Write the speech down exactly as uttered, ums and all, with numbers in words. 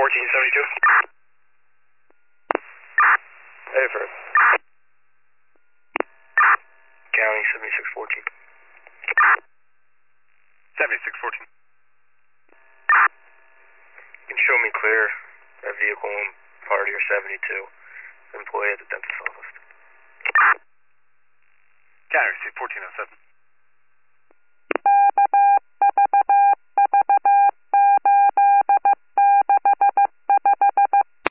fourteen seventy-two. Over. County seventy-six fourteen. seventy-six fourteen. You can show me clear that vehicle in party or seventy-two. Employee at the dentist office. County, fourteen oh seven.